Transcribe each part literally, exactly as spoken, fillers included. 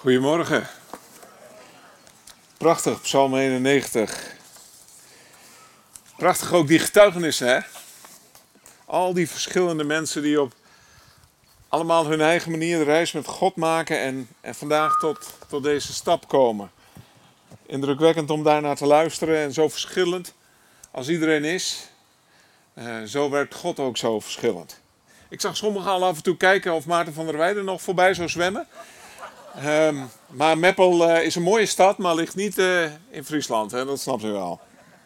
Goedemorgen. Prachtig, Psalm eenennegentig. Prachtig ook die getuigenissen, hè? Al die verschillende mensen die op allemaal hun eigen manier de reis met God maken en, en vandaag tot, tot deze stap komen. Indrukwekkend om daarnaar te luisteren en zo verschillend als iedereen is, uh, zo werkt God ook zo verschillend. Ik zag sommigen al af en toe kijken of Maarten van der Weijden nog voorbij zou zwemmen. Um, maar Meppel uh, is een mooie stad, maar ligt niet uh, in Friesland, hè? Dat snapt u wel.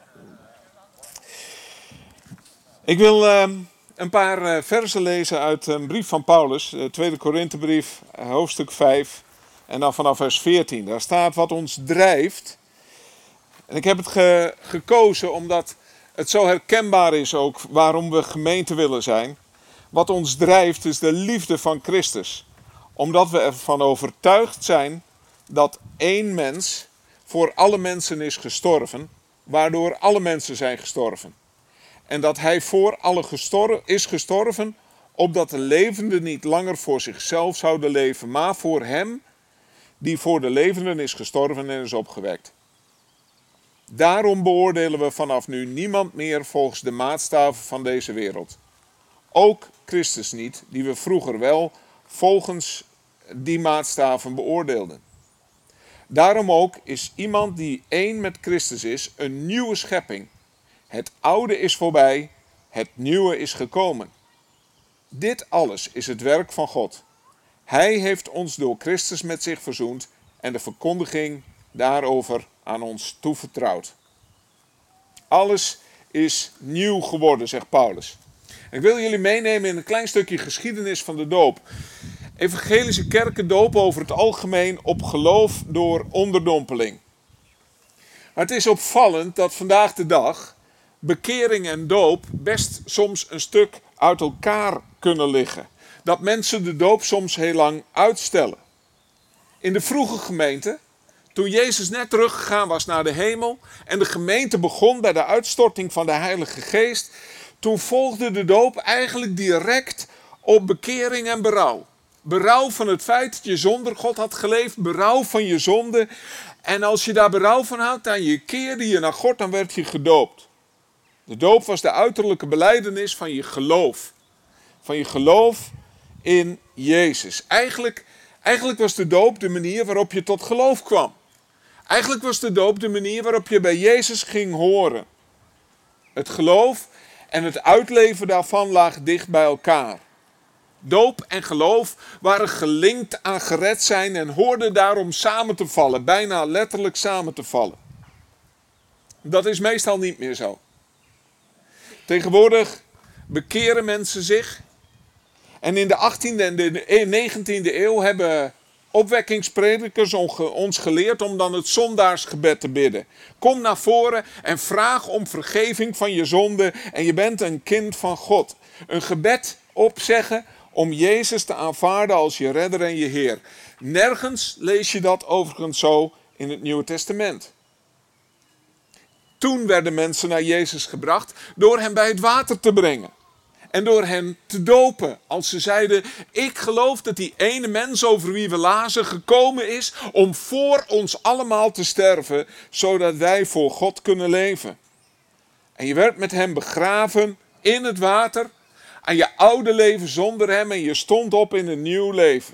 Ik wil uh, een paar uh, versen lezen uit een brief van Paulus, de tweede Korinthebrief, uh, hoofdstuk vijf, en dan vanaf vers veertien. Daar staat wat ons drijft. En ik heb het ge- gekozen omdat het zo herkenbaar is ook waarom we gemeente willen zijn. Wat ons drijft is de liefde van Christus. Omdat we ervan overtuigd zijn dat één mens voor alle mensen is gestorven, waardoor alle mensen zijn gestorven. En dat hij voor alle gestor- is gestorven, opdat de levenden niet langer voor zichzelf zouden leven, maar voor hem die voor de levenden is gestorven en is opgewekt. Daarom beoordelen we vanaf nu niemand meer volgens de maatstaven van deze wereld. Ook Christus niet, die we vroeger wel volgens die maatstaven beoordeelden. Daarom ook is iemand die één met Christus is, een nieuwe schepping. Het oude is voorbij, het nieuwe is gekomen. Dit alles is het werk van God. Hij heeft ons door Christus met zich verzoend en de verkondiging daarover aan ons toevertrouwd. Alles is nieuw geworden, zegt Paulus. Ik wil jullie meenemen in een klein stukje geschiedenis van de doop. Evangelische kerken dopen over het algemeen op geloof door onderdompeling. Maar het is opvallend dat vandaag de dag bekering en doop best soms een stuk uit elkaar kunnen liggen. Dat mensen de doop soms heel lang uitstellen. In de vroege gemeente, toen Jezus net teruggegaan was naar de hemel en de gemeente begon bij de uitstorting van de Heilige Geest, toen volgde de doop eigenlijk direct op bekering en berouw. Berouw van het feit dat je zonder God had geleefd, berouw van je zonde. En als je daar berouw van had, dan je keerde je naar God, dan werd je gedoopt. De doop was de uiterlijke belijdenis van je geloof. Van je geloof in Jezus. Eigenlijk, eigenlijk was de doop de manier waarop je tot geloof kwam. Eigenlijk was de doop de manier waarop je bij Jezus ging horen. Het geloof en het uitleven daarvan lagen dicht bij elkaar. Doop en geloof waren gelinkt aan gered zijn en hoorden daarom samen te vallen, bijna letterlijk samen te vallen. Dat is meestal niet meer zo. Tegenwoordig bekeren mensen zich. En in de achttiende en de negentiende eeuw hebben opwekkingspredikers ons geleerd om dan het zondaarsgebed te bidden. Kom naar voren en vraag om vergeving van je zonde en je bent een kind van God. Een gebed opzeggen om Jezus te aanvaarden als je redder en je Heer. Nergens lees je dat overigens zo in het Nieuwe Testament. Toen werden mensen naar Jezus gebracht door hem bij het water te brengen. En door hen te dopen. Als ze zeiden, ik geloof dat die ene mens over wie we lazen gekomen is om voor ons allemaal te sterven, zodat wij voor God kunnen leven. En je werd met hem begraven in het water, aan je oude leven zonder hem en je stond op in een nieuw leven.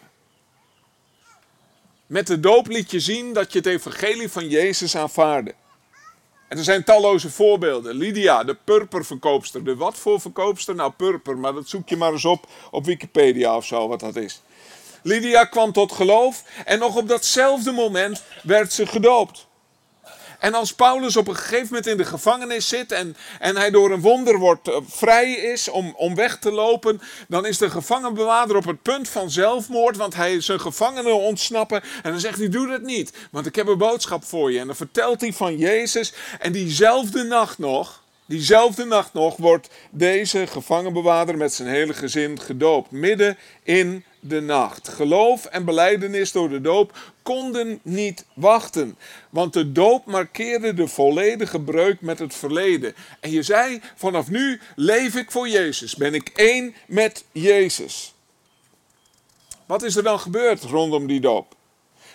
Met de doop liet je zien dat je het evangelie van Jezus aanvaarde. En er zijn talloze voorbeelden. Lydia, de purperverkoopster. De wat voor verkoopster? Nou, purper, maar dat zoek je maar eens op op Wikipedia of zo, wat dat is. Lydia kwam tot geloof en nog op datzelfde moment werd ze gedoopt. En als Paulus op een gegeven moment in de gevangenis zit en, en hij door een wonder wordt uh, vrij is om, om weg te lopen, dan is de gevangenbewaarder op het punt van zelfmoord, want hij is zijn gevangenen ontsnappen. En dan zegt hij, doe dat niet, want ik heb een boodschap voor je. En dan vertelt hij van Jezus en diezelfde nacht nog, diezelfde nacht nog wordt deze gevangenbewaarder met zijn hele gezin gedoopt. Midden in de nacht. Geloof en belijdenis door de doop konden niet wachten. Want de doop markeerde de volledige breuk met het verleden. En je zei, vanaf nu leef ik voor Jezus. Ben ik één met Jezus. Wat is er dan gebeurd rondom die doop?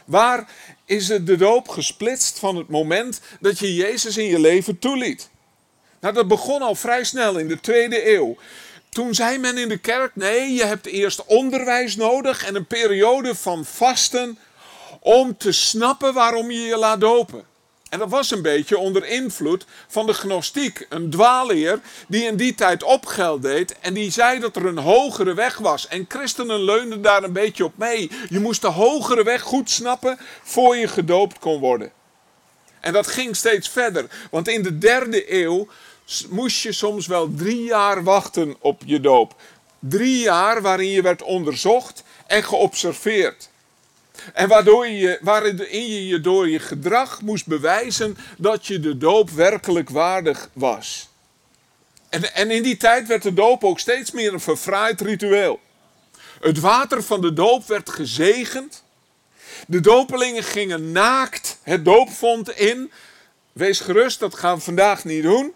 Waar is het de doop gesplitst van het moment dat je Jezus in je leven toeliet? Nou, dat begon al vrij snel in de tweede eeuw. Toen zei men in de kerk, nee, je hebt eerst onderwijs nodig en een periode van vasten om te snappen waarom je je laat dopen. En dat was een beetje onder invloed van de gnostiek, een dwaalleer die in die tijd opgeld deed en die zei dat er een hogere weg was. En christenen leunden daar een beetje op mee. Je moest de hogere weg goed snappen voor je gedoopt kon worden. En dat ging steeds verder, want in de derde eeuw moest je soms wel drie jaar wachten op je doop. Drie jaar waarin je werd onderzocht en geobserveerd. En waardoor je, waarin je je door je gedrag moest bewijzen dat je de doop werkelijk waardig was. En, en in die tijd werd de doop ook steeds meer een verfraaid ritueel. Het water van de doop werd gezegend. De dopelingen gingen naakt het doopvont in. Wees gerust, dat gaan we vandaag niet doen.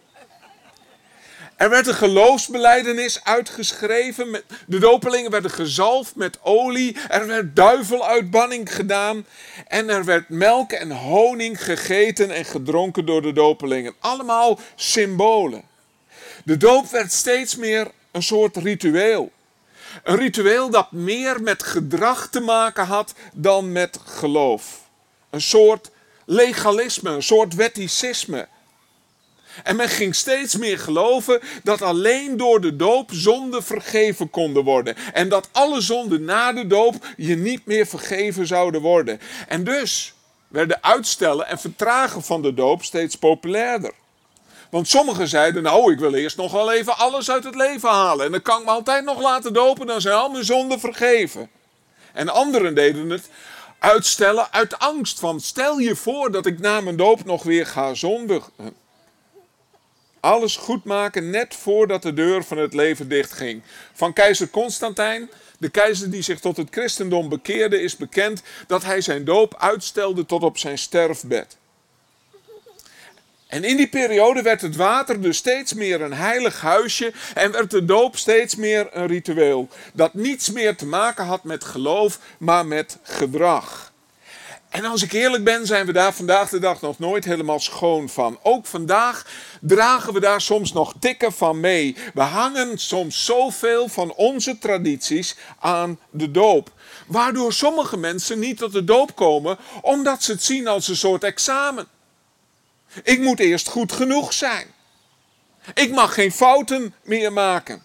Er werd een geloofsbelijdenis uitgeschreven. De dopelingen werden gezalfd met olie. Er werd duiveluitbanning gedaan. En er werd melk en honing gegeten en gedronken door de dopelingen. Allemaal symbolen. De doop werd steeds meer een soort ritueel. Een ritueel dat meer met gedrag te maken had dan met geloof. Een soort legalisme, een soort wetticisme. En men ging steeds meer geloven dat alleen door de doop zonden vergeven konden worden. En dat alle zonden na de doop je niet meer vergeven zouden worden. En dus werden uitstellen en vertragen van de doop steeds populairder. Want sommigen zeiden, nou, ik wil eerst nog wel even alles uit het leven halen. En dan kan ik me altijd nog laten dopen, dan zijn al mijn zonden vergeven. En anderen deden het uitstellen uit angst van, stel je voor dat ik na mijn doop nog weer ga zondigen. Alles goed maken net voordat de deur van het leven dichtging. Van keizer Constantijn, de keizer die zich tot het christendom bekeerde, is bekend dat hij zijn doop uitstelde tot op zijn sterfbed. En in die periode werd het water dus steeds meer een heilig huisje en werd de doop steeds meer een ritueel. Dat niets meer te maken had met geloof, maar met gedrag. En als ik eerlijk ben, zijn we daar vandaag de dag nog nooit helemaal schoon van. Ook vandaag dragen we daar soms nog tikken van mee. We hangen soms zoveel van onze tradities aan de doop. Waardoor sommige mensen niet tot de doop komen, omdat ze het zien als een soort examen. Ik moet eerst goed genoeg zijn. Ik mag geen fouten meer maken.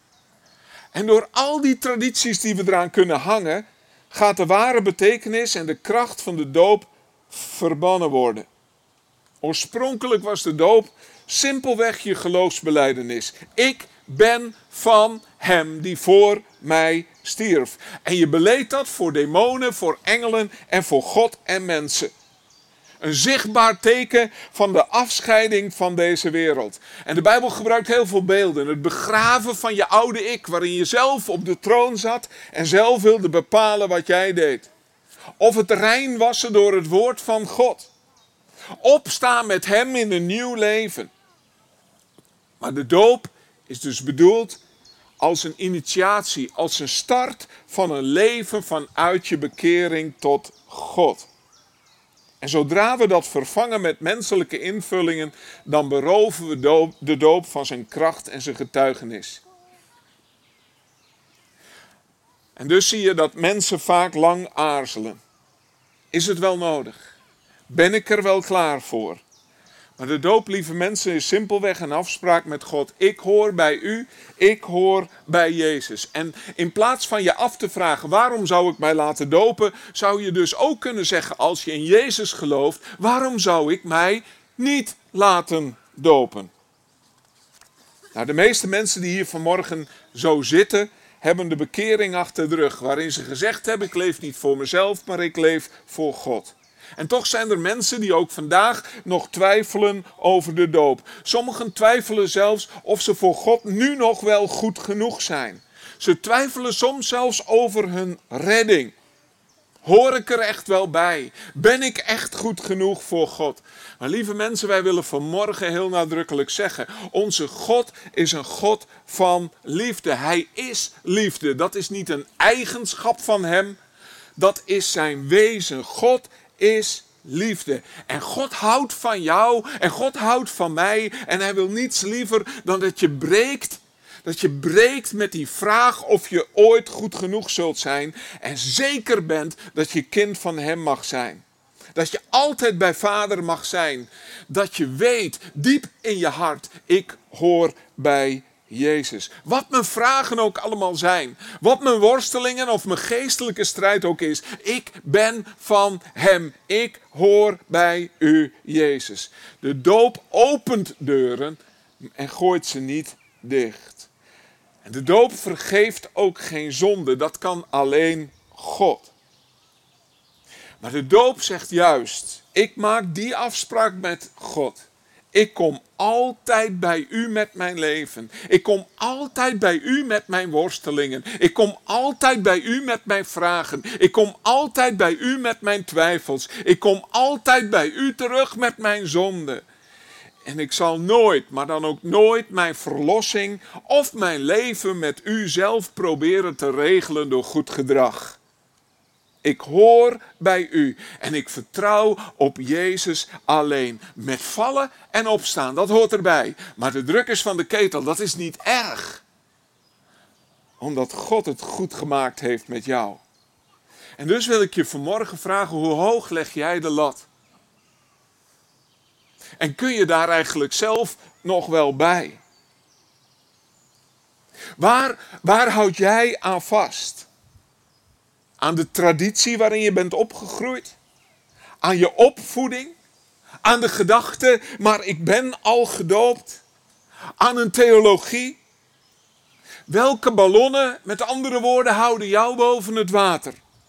En door al die tradities die we eraan kunnen hangen, gaat de ware betekenis en de kracht van de doop verbannen worden. Oorspronkelijk was de doop simpelweg je geloofsbelijdenis. Ik ben van hem die voor mij stierf. En je beleed dat voor demonen, voor engelen en voor God en mensen. Een zichtbaar teken van de afscheiding van deze wereld. En de Bijbel gebruikt heel veel beelden. Het begraven van je oude ik, waarin je zelf op de troon zat en zelf wilde bepalen wat jij deed. Of het rein wassen door het woord van God. Opstaan met hem in een nieuw leven. Maar de doop is dus bedoeld als een initiatie, als een start van een leven vanuit je bekering tot God. En zodra we dat vervangen met menselijke invullingen, dan beroven we doop, de doop van zijn kracht en zijn getuigenis. En dus zie je dat mensen vaak lang aarzelen. Is het wel nodig? Ben ik er wel klaar voor? Maar de doop, lieve mensen, is simpelweg een afspraak met God. Ik hoor bij u, ik hoor bij Jezus. En in plaats van je af te vragen, waarom zou ik mij laten dopen, zou je dus ook kunnen zeggen, als je in Jezus gelooft, waarom zou ik mij niet laten dopen? Nou, de meeste mensen die hier vanmorgen zo zitten, hebben de bekering achter de rug, waarin ze gezegd hebben, ik leef niet voor mezelf, maar ik leef voor God. En toch zijn er mensen die ook vandaag nog twijfelen over de doop. Sommigen twijfelen zelfs of ze voor God nu nog wel goed genoeg zijn. Ze twijfelen soms zelfs over hun redding. Hoor ik er echt wel bij? Ben ik echt goed genoeg voor God? Maar lieve mensen, wij willen vanmorgen heel nadrukkelijk zeggen, onze God is een God van liefde. Hij is liefde. Dat is niet een eigenschap van hem. Dat is zijn wezen. God is liefde. En God houdt van jou en God houdt van mij. En hij wil niets liever dan dat je breekt. Dat je breekt met die vraag of je ooit goed genoeg zult zijn. En zeker bent dat je kind van hem mag zijn. Dat je altijd bij vader mag zijn. Dat je weet, diep in je hart, ik hoor bij Jezus. Wat mijn vragen ook allemaal zijn. Wat mijn worstelingen of mijn geestelijke strijd ook is. Ik ben van hem. Ik hoor bij u, Jezus. De doop opent deuren en gooit ze niet dicht. En de doop vergeeft ook geen zonde. Dat kan alleen God. Maar de doop zegt juist, ik maak die afspraak met God. Ik kom altijd bij u met mijn leven. Ik kom altijd bij u met mijn worstelingen. Ik kom altijd bij u met mijn vragen. Ik kom altijd bij u met mijn twijfels. Ik kom altijd bij u terug met mijn zonde. En ik zal nooit, maar dan ook nooit mijn verlossing of mijn leven met u zelf proberen te regelen door goed gedrag. Ik hoor bij u en ik vertrouw op Jezus alleen. Met vallen en opstaan, dat hoort erbij. Maar de druk is van de ketel, dat is niet erg. Omdat God het goed gemaakt heeft met jou. En dus wil ik je vanmorgen vragen, hoe hoog leg jij de lat? En kun je daar eigenlijk zelf nog wel bij? Waar, waar houd jij aan vast? Aan de traditie waarin je bent opgegroeid? Aan je opvoeding? Aan de gedachte, maar ik ben al gedoopt? Aan een theologie? Welke ballonnen, met andere woorden, houden jou boven het water?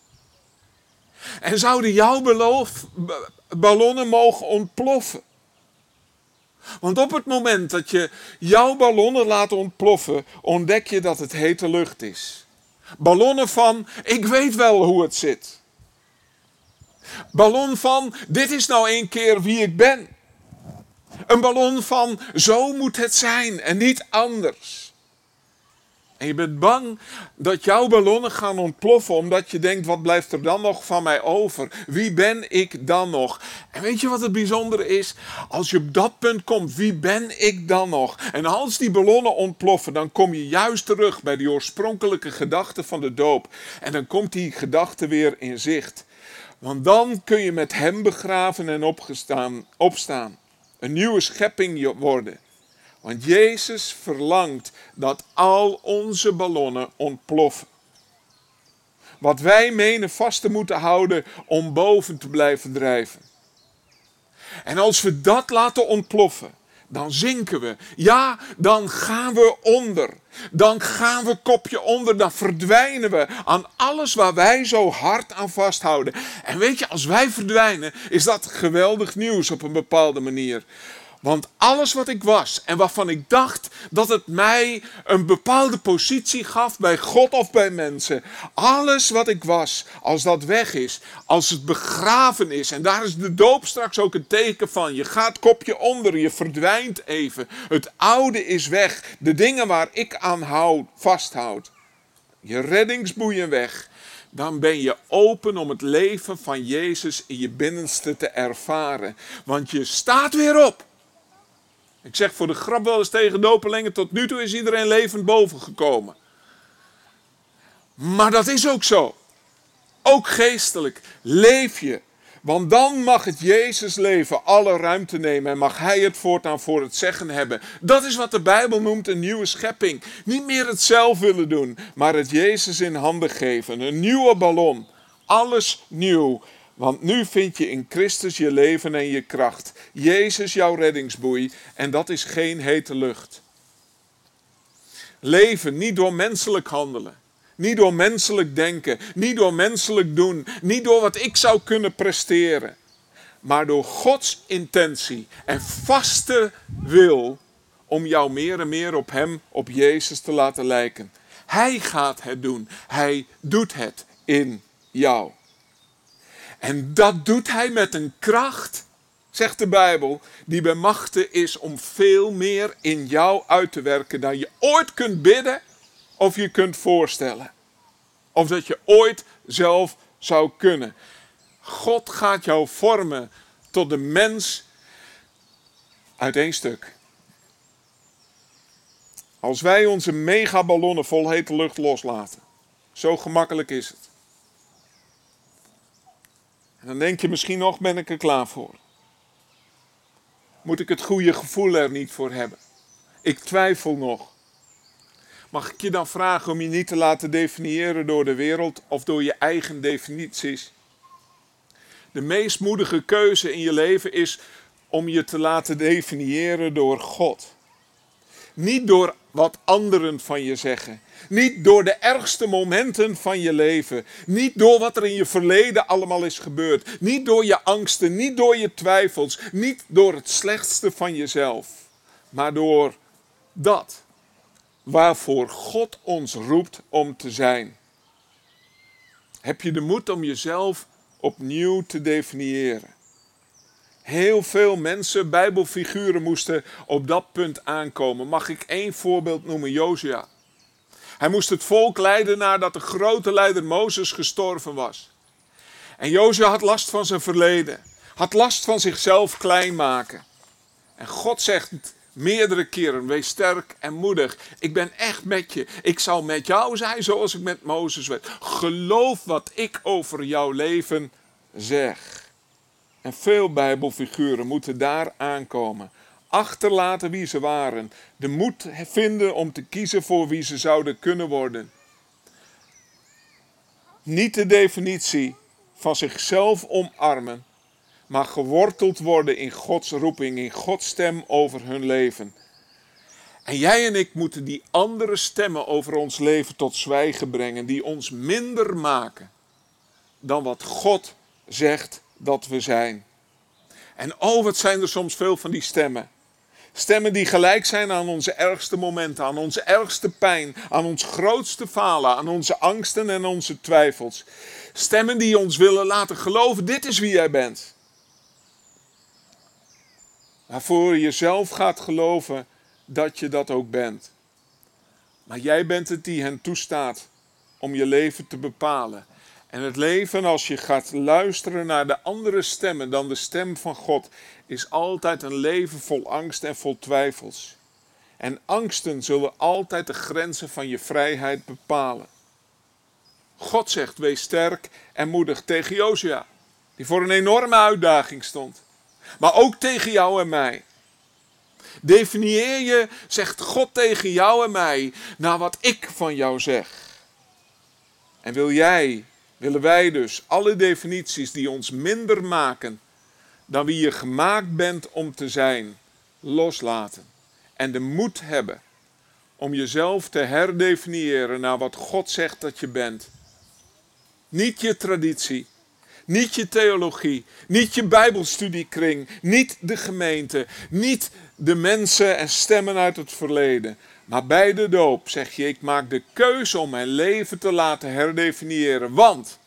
En zouden jouw beloof, ballonnen mogen ontploffen? Want op het moment dat je jouw ballonnen laat ontploffen, ontdek je dat het hete lucht is. Ballonnen van, ik weet wel hoe het zit. Ballon van, dit is nou een keer wie ik ben. Een ballon van, zo moet het zijn en niet anders. En je bent bang dat jouw ballonnen gaan ontploffen, omdat je denkt, wat blijft er dan nog van mij over? Wie ben ik dan nog? En weet je wat het bijzondere is? Als je op dat punt komt, wie ben ik dan nog? En als die ballonnen ontploffen, dan kom je juist terug bij die oorspronkelijke gedachte van de doop. En dan komt die gedachte weer in zicht. Want dan kun je met hem begraven en opgestaan, opstaan. Een nieuwe schepping worden. Want Jezus verlangt dat al onze ballonnen ontploffen. Wat wij menen vast te moeten houden om boven te blijven drijven. En als we dat laten ontploffen, dan zinken we. Ja, dan gaan we onder. Dan gaan we kopje onder. Dan verdwijnen we aan alles waar wij zo hard aan vasthouden. En weet je, als wij verdwijnen, is dat geweldig nieuws op een bepaalde manier. Want alles wat ik was en waarvan ik dacht dat het mij een bepaalde positie gaf bij God of bij mensen. Alles wat ik was, als dat weg is, als het begraven is. En daar is de doop straks ook een teken van. Je gaat kopje onder, je verdwijnt even. Het oude is weg. De dingen waar ik aan houd, vasthoud. Je reddingsboeien weg. Dan ben je open om het leven van Jezus in je binnenste te ervaren. Want je staat weer op. Ik zeg voor de grap wel eens tegen dopelingen, tot nu toe is iedereen levend boven gekomen. Maar dat is ook zo. Ook geestelijk leef je. Want dan mag het Jezus leven alle ruimte nemen en mag hij het voortaan voor het zeggen hebben. Dat is wat de Bijbel noemt een nieuwe schepping. Niet meer het zelf willen doen, maar het Jezus in handen geven. Een nieuwe ballon. Alles nieuw. Want nu vind je in Christus je leven en je kracht. Jezus jouw reddingsboei en dat is geen hete lucht. Leven niet door menselijk handelen. Niet door menselijk denken. Niet door menselijk doen. Niet door wat ik zou kunnen presteren. Maar door Gods intentie en vaste wil om jou meer en meer op hem, op Jezus te laten lijken. Hij gaat het doen. Hij doet het in jou. En dat doet hij met een kracht, zegt de Bijbel, die bij machte is om veel meer in jou uit te werken dan je ooit kunt bidden of je kunt voorstellen. Of dat je ooit zelf zou kunnen. God gaat jou vormen tot de mens uit één stuk. Als wij onze megaballonnen vol hete lucht loslaten. Zo gemakkelijk is het. En dan denk je misschien nog, ben ik er klaar voor? Moet ik het goede gevoel er niet voor hebben? Ik twijfel nog. Mag ik je dan vragen om je niet te laten definiëren door de wereld of door je eigen definities? De meest moedige keuze in je leven is om je te laten definiëren door God. Niet door wat anderen van je zeggen. Niet door de ergste momenten van je leven. Niet door wat er in je verleden allemaal is gebeurd. Niet door je angsten, niet door je twijfels. Niet door het slechtste van jezelf. Maar door dat waarvoor God ons roept om te zijn. Heb je de moed om jezelf opnieuw te definiëren? Heel veel mensen, Bijbelfiguren, moesten op dat punt aankomen. Mag ik één voorbeeld noemen? Jozua. Hij moest het volk leiden nadat de grote leider Mozes gestorven was. En Jozua had last van zijn verleden. Had last van zichzelf klein maken. En God zegt meerdere keren, wees sterk en moedig. Ik ben echt met je. Ik zal met jou zijn zoals ik met Mozes werd. Geloof wat ik over jouw leven zeg. En veel Bijbelfiguren moeten daar aankomen. Achterlaten wie ze waren. De moed vinden om te kiezen voor wie ze zouden kunnen worden. Niet de definitie van zichzelf omarmen, maar geworteld worden in Gods roeping, in Gods stem over hun leven. En jij en ik moeten die andere stemmen over ons leven tot zwijgen brengen, die ons minder maken dan wat God zegt dat we zijn. En oh, wat zijn er soms veel van die stemmen. Stemmen die gelijk zijn aan onze ergste momenten, aan onze ergste pijn, aan ons grootste falen, aan onze angsten en onze twijfels. Stemmen die ons willen laten geloven, dit is wie jij bent. Waarvoor je jezelf gaat geloven dat je dat ook bent. Maar jij bent het die hen toestaat om je leven te bepalen. En het leven, als je gaat luisteren naar de andere stemmen dan de stem van God, is altijd een leven vol angst en vol twijfels. En angsten zullen altijd de grenzen van je vrijheid bepalen. God zegt, wees sterk en moedig tegen Jozua, die voor een enorme uitdaging stond. Maar ook tegen jou en mij. Definieer je, zegt God tegen jou en mij, naar wat ik van jou zeg. En wil jij... Willen wij dus alle definities die ons minder maken dan wie je gemaakt bent om te zijn, loslaten. En de moed hebben om jezelf te herdefiniëren naar wat God zegt dat je bent. Niet je traditie, niet je theologie, niet je bijbelstudiekring, niet de gemeente, niet de mensen en stemmen uit het verleden. Maar bij de doop zeg je, ik maak de keuze om mijn leven te laten herdefiniëren. Want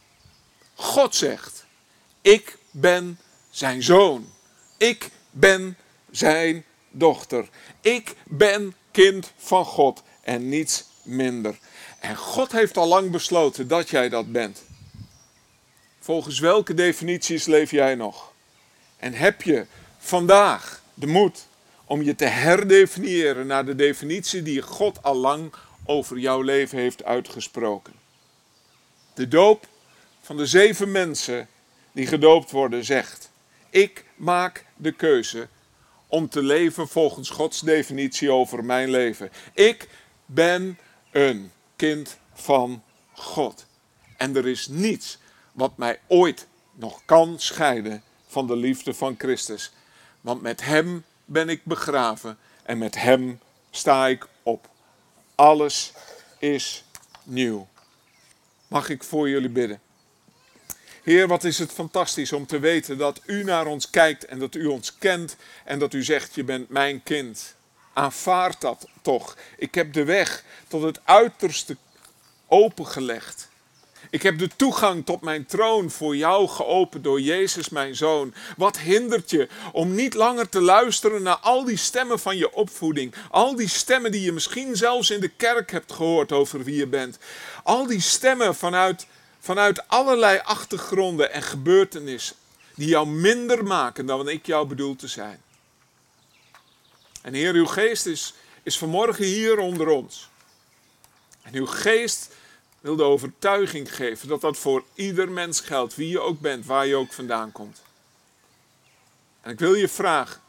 God zegt, ik ben zijn zoon. Ik ben zijn dochter. Ik ben kind van God en niets minder. En God heeft al lang besloten dat jij dat bent. Volgens welke definities leef jij nog? En heb je vandaag de moed om je te herdefiniëren naar de definitie die God al lang over jouw leven heeft uitgesproken? De doop van de zeven mensen die gedoopt worden zegt, ik maak de keuze om te leven volgens Gods definitie over mijn leven. Ik ben een kind van God. En er is niets wat mij ooit nog kan scheiden van de liefde van Christus. Want met hem ben ik begraven en met hem sta ik op. Alles is nieuw. Mag ik voor jullie bidden? Heer, wat is het fantastisch om te weten dat u naar ons kijkt en dat u ons kent en dat u zegt, je bent mijn kind. Aanvaard dat toch. Ik heb de weg tot het uiterste opengelegd. Ik heb de toegang tot mijn troon voor jou geopend door Jezus mijn zoon. Wat hindert je om niet langer te luisteren naar al die stemmen van je opvoeding? Al die stemmen die je misschien zelfs in de kerk hebt gehoord over wie je bent. Al die stemmen vanuit vanuit allerlei achtergronden en gebeurtenissen die jou minder maken dan wat ik jou bedoel te zijn. En Heer, uw geest is, is vanmorgen hier onder ons. En uw geest wil de overtuiging geven dat dat voor ieder mens geldt, wie je ook bent, waar je ook vandaan komt. En ik wil je vragen,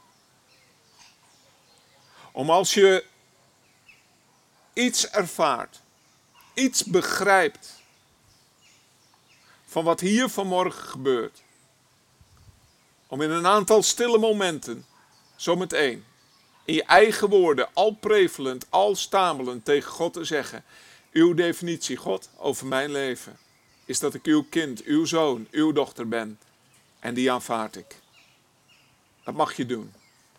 om als je iets ervaart, iets begrijpt van wat hier vanmorgen gebeurt, om in een aantal stille momenten, zometeen, in je eigen woorden, al prevelend, al stamelend tegen God te zeggen, uw definitie, God, over mijn leven, is dat ik uw kind, uw zoon, uw dochter ben. En die aanvaard ik. Dat mag je doen.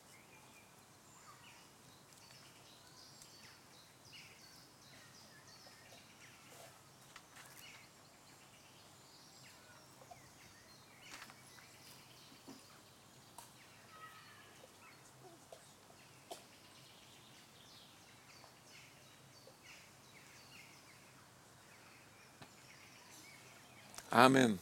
Amen.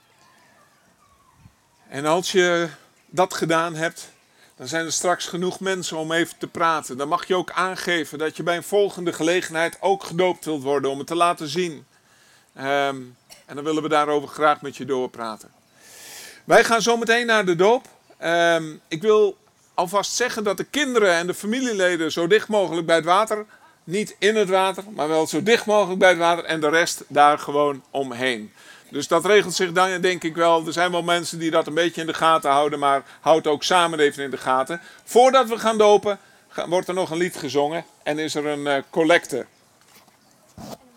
En als je dat gedaan hebt, dan zijn er straks genoeg mensen om even te praten. Dan mag je ook aangeven dat je bij een volgende gelegenheid ook gedoopt wilt worden om het te laten zien. Um, en dan willen we daarover graag met je doorpraten. Wij gaan zo meteen naar de doop. Um, ik wil alvast zeggen dat de kinderen en de familieleden zo dicht mogelijk bij het water, niet in het water, maar wel zo dicht mogelijk bij het water en de rest daar gewoon omheen. Dus dat regelt zich dan, denk ik wel. Er zijn wel mensen die dat een beetje in de gaten houden, maar houd ook samen even in de gaten. Voordat we gaan dopen, wordt er nog een lied gezongen en is er een uh, collecte.